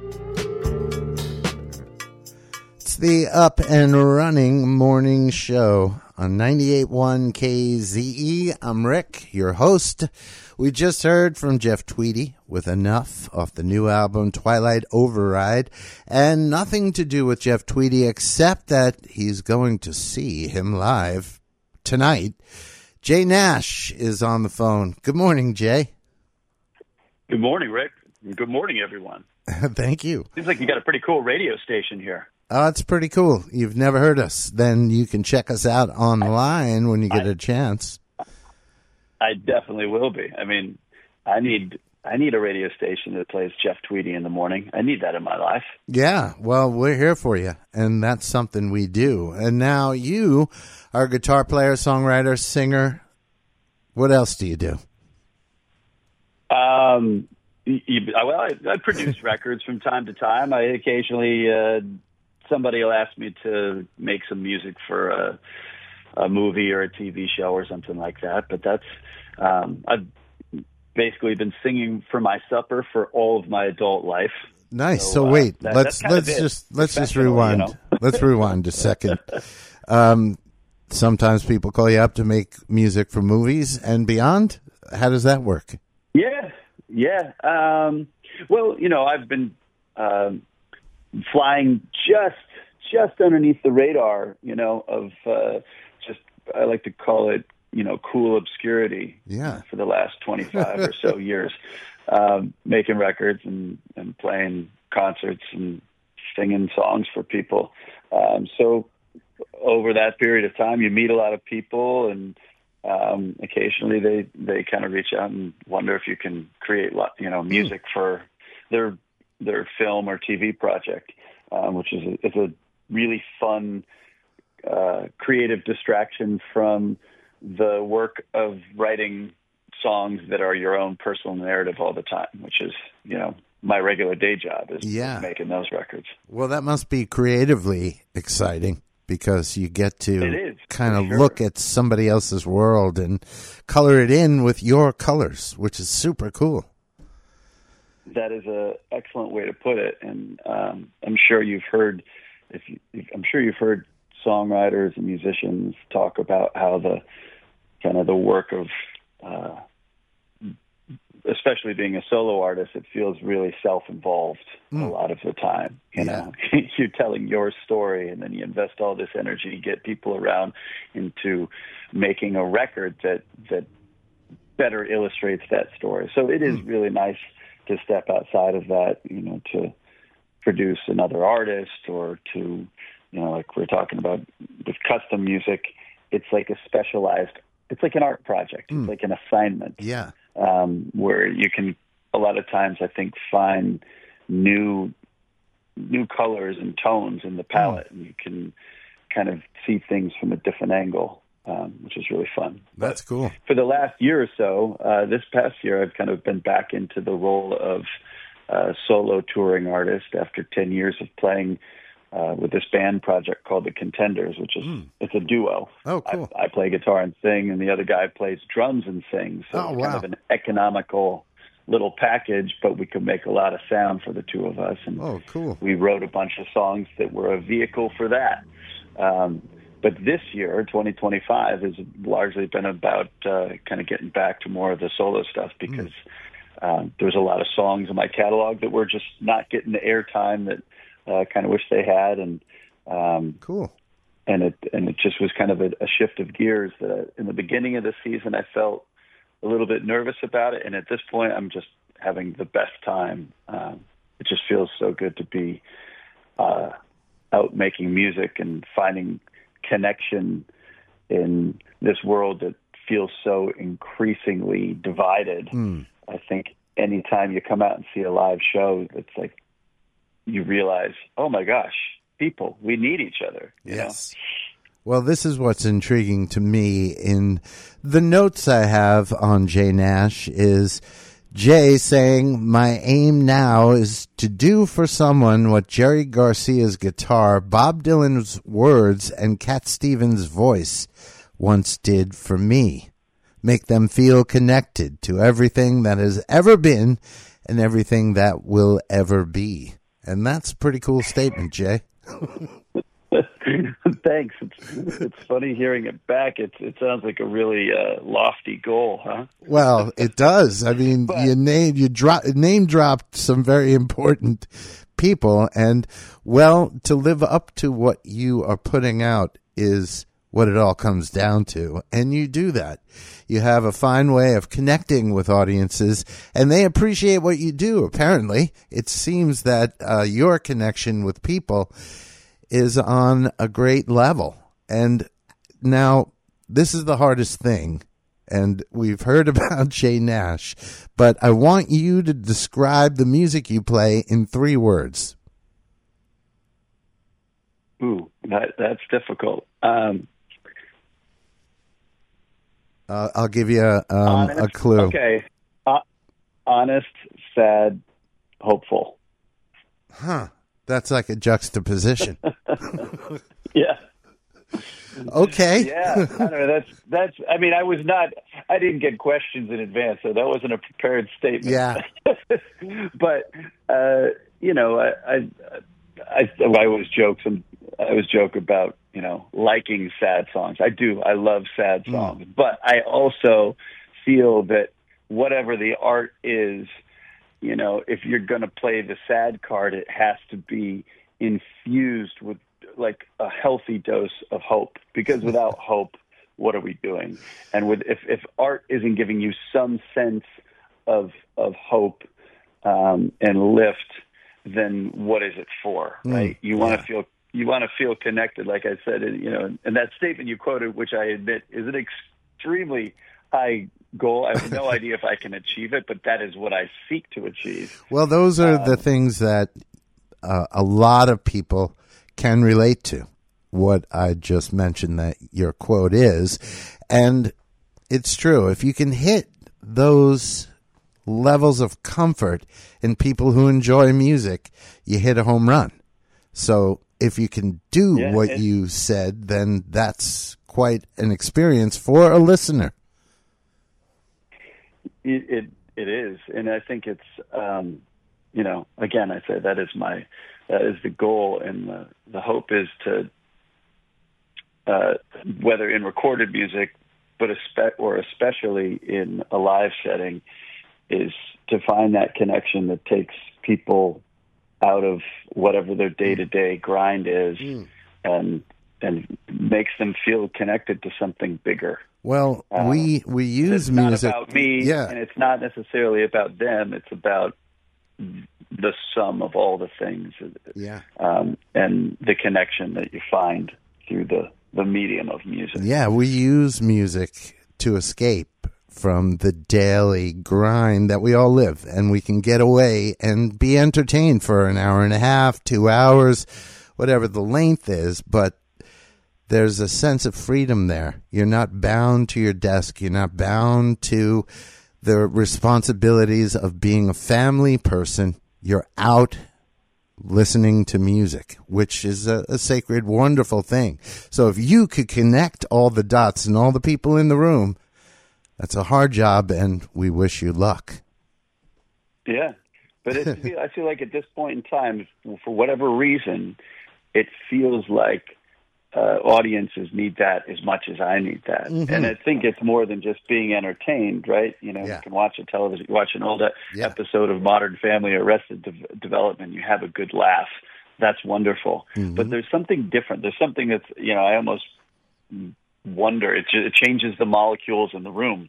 It's the Up and Running Morning Show on 98.1 KZE. I'm Rick, your host. We just heard from Jeff Tweedy with Enough off the new album Twilight Override, and nothing to do with Jeff Tweedy except that he's going to see him live tonight. Jay Nash is on the phone. Good morning, Jay. Good morning, Rick. Good morning, everyone. Thank you. Seems like you got a pretty cool radio station here. Oh, it's pretty cool. You've never heard us. Then you can check us out online when you get a chance. I definitely will be. I mean, I need a radio station that plays Jeff Tweedy in the morning. I need that in my life. Yeah, well, we're here for you, and that's something we do. And now you are a guitar player, songwriter, singer. What else do you do? Well, I produce records from time to time. I occasionally, somebody will ask me to make some music for a movie or a TV show or something like that. But that's, I've basically been singing for my supper for all of my adult life. Nice. So wait, let's just rewind. You know? Let's rewind a second. Sometimes people call you up to make music for movies and beyond. How does that work? Yeah. Well, you know, I've been flying just underneath the radar, you know, of I like to call it, you know, cool obscurity. Yeah. For the last 25 or so years, making records and playing concerts and singing songs for people. So over that period of time, you meet a lot of people, and occasionally they kind of reach out and wonder if you can create, you know, music for their film or TV project, which is a really fun creative distraction from the work of writing songs that are your own personal narrative all the time, which is, you know, my regular day job is making those records. Well, that must be creatively exciting, because you get to kind of look at somebody else's world and color it in with your colors, which is super cool. That is an excellent way to put it, and I'm sure you've heard songwriters and musicians talk about how the work of, especially being a solo artist, it feels really self-involved a lot of the time. You know, you're telling your story, and then you invest all this energy, get people around into making a record that better illustrates that story. So it is really nice to step outside of that, you know, to produce another artist, or to, you know, like we're talking about with custom music, it's like it's like an art project. It's like an assignment. Yeah. Where you can, a lot of times, I think, find new colors and tones in the palette, and you can kind of see things from a different angle, which is really fun. That's cool. For the last year or so, this past year, I've kind of been back into the role of solo touring artist after 10 years of playing with this band project called The Contenders, which is it's a duo. Oh, cool. I play guitar and sing, and the other guy plays drums and sings. So it's kind of an economical little package, but we could make a lot of sound for the two of us. And cool. We wrote a bunch of songs that were a vehicle for that. But this year, 2025, has largely been about kind of getting back to more of the solo stuff, because there's a lot of songs in my catalog that were just not getting the airtime that I kind of wish they had, and cool. And it just was kind of a shift of gears that in the beginning of the season I felt a little bit nervous about it, and at this point I'm just having the best time. It just feels so good to be out making music and finding connection in this world that feels so increasingly divided. I think anytime you come out and see a live show, it's like you realize, oh my gosh, people, we need each other. You know? Well, this is what's intriguing to me in the notes I have on Jay Nash is Jay saying, my aim now is to do for someone what Jerry Garcia's guitar, Bob Dylan's words, and Cat Stevens' voice once did for me. Make them feel connected to everything that has ever been and everything that will ever be. And that's a pretty cool statement, Jay. Thanks. It's funny hearing it back. It sounds like a really lofty goal, huh? Well, it does. I mean, you name dropped some very important people, and well, to live up to what you are putting out is what it all comes down to, and you do that. You have a fine way of connecting with audiences, and they appreciate what you do. Apparently, it seems that your connection with people is on a great level. And now, this is the hardest thing, and we've heard about Jay Nash, but I want you to describe the music you play in 3 words. Ooh, that's difficult. I'll give you a clue. Okay. Honest, sad, hopeful. Huh. That's like a juxtaposition. Yeah. Okay. Yeah. I don't know. That's. I mean, I didn't get questions in advance, so that wasn't a prepared statement. Yeah. But you know, I always joke. I always joke about, you know, liking sad songs. I do. I love sad songs, but I also feel that whatever the art is, you know, if you're going to play the sad card, it has to be infused with like a healthy dose of hope, because without hope, what are we doing? And if art isn't giving you some sense of hope and lift, then what is it for? Right? You want to feel connected, like I said, and, you know, and that statement you quoted, which I admit is an extremely high goal. I have no idea if I can achieve it, but that is what I seek to achieve. Well, those are the things that a lot of people can relate to, what I just mentioned that your quote is. And it's true. If you can hit those levels of comfort in people who enjoy music, you hit a home run. So if you can do what you said, then that's quite an experience for a listener. It is, and I think it's you know, again, I say that is the goal, and the hope is to whether in recorded music, but especially in a live setting, is to find that connection that takes people out of whatever their day-to-day grind is, and makes them feel connected to something bigger. Well, we use music. It's not about me, and it's not necessarily about them. It's about the sum of all the things, and the connection that you find through the medium of music. Yeah, we use music to escape from the daily grind that we all live, and we can get away and be entertained for an hour and a half, 2 hours, whatever the length is, but there's a sense of freedom there. You're not bound to your desk. You're not bound to the responsibilities of being a family person. You're out listening to music, which is a sacred, wonderful thing. So if you could connect all the dots and all the people in the room, that's a hard job, and we wish you luck. Yeah, but I feel like at this point in time, for whatever reason, it feels like audiences need that as much as I need that. Mm-hmm. And I think it's more than just being entertained, right? You know, you can watch an old episode of Modern Family or Arrested Development, you have a good laugh. That's wonderful. Mm-hmm. But there's something different. There's something that's, you know, I almost wonder, it changes the molecules in the room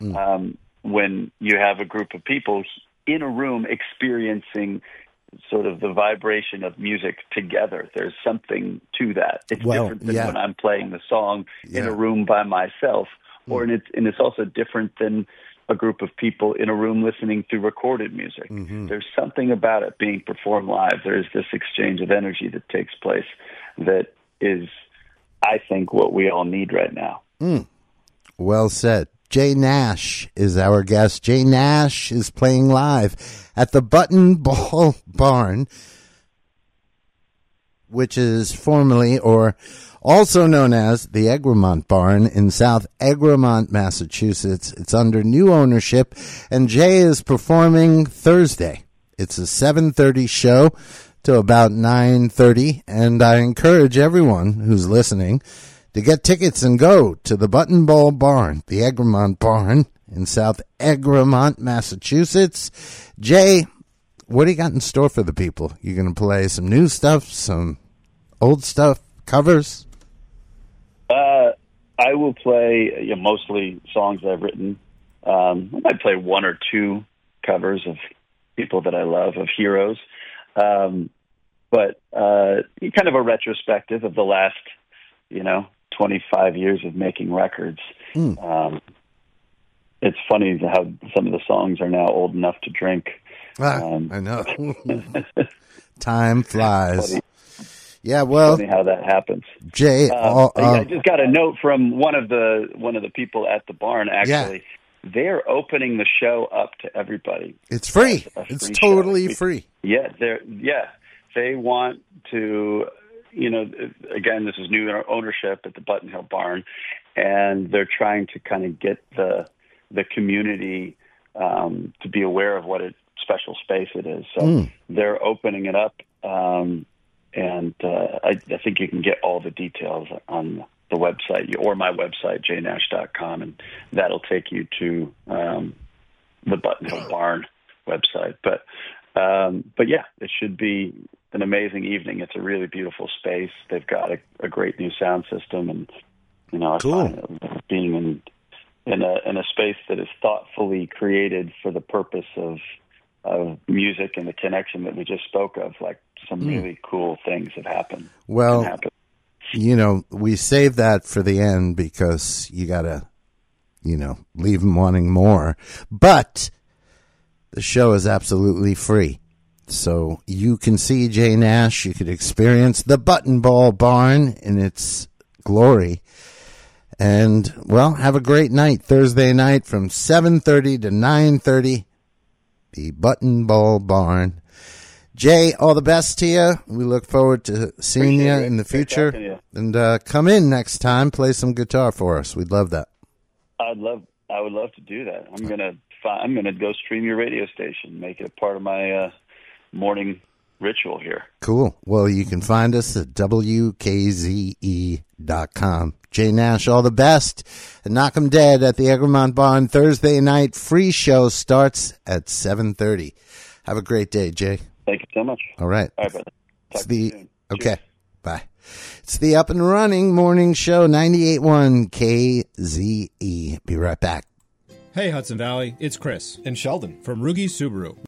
when you have a group of people in a room experiencing sort of the vibration of music together. There's something to that. It's different than when I'm playing the song in a room by myself, and it's also different than a group of people in a room listening to recorded music. Mm-hmm. There's something about it being performed live. There's this exchange of energy that takes place that is, I think, what we all need right now. Well said. Jay Nash is our guest. Jay Nash is playing live at the Button Ball Barn, which is formerly or also known as the Egremont Barn in South Egremont, Massachusetts. It's under new ownership, and Jay is performing Thursday. It's a 7:30 show. till about 9:30, and I encourage everyone who's listening to get tickets and go to the Button Ball Barn, the Egremont Barn in South Egremont, Massachusetts. Jay, what do you got in store for the people? You going to play some new stuff, some old stuff, covers? I will play mostly songs I've written. I might play one or two covers of people that I love, of heroes. But kind of a retrospective of the last, 25 years of making records. It's funny how some of the songs are now old enough to drink. I know. Time flies. Funny. Yeah, well, funny how that happens. Jay, I just got a note from one of the people at the barn. Actually, they're opening the show up to everybody. It's free. It's totally free. Yeah, they want to. Again, this is new ownership at the Button Hill Barn, and they're trying to kind of get the community to be aware of what a special space it is. So they're opening it up. And I think you can get all the details on the website or my website, jnash.com, and that'll take you to the Button Hill Barn website. But yeah, it should be an amazing evening. It's a really beautiful space. They've got a great new sound system, and I find being in a space that is thoughtfully created for the purpose of music and the connection that we just spoke of, like some really cool things have happened. Well, we save that for the end because you got to, leave them wanting more. But the show is absolutely free. So you can see Jay Nash. You could experience the Button Ball Barn in its glory. And, well, have a great night. Thursday night from 7:30 to 9:30. The Button Ball Barn. Jay, all the best to you. We look forward to seeing you in the future. And come in next time, play some guitar for us. We'd love that. I would love to do that. I'm gonna go stream your radio station, make it a part of my morning ritual here. Cool. Well, you can find us at WKZE.com. Jay Nash, all the best. And Knock 'em Dead at the Egremont Barn Thursday night. Free show starts at 7:30. Have a great day, Jay. Thank you so much. All right. All right, brother. Talk to you soon. Okay. Cheers. Bye. It's the Up and Running Morning Show, 98.1 KZE. Be right back. Hey, Hudson Valley. It's Chris and Sheldon from Rugi Subaru.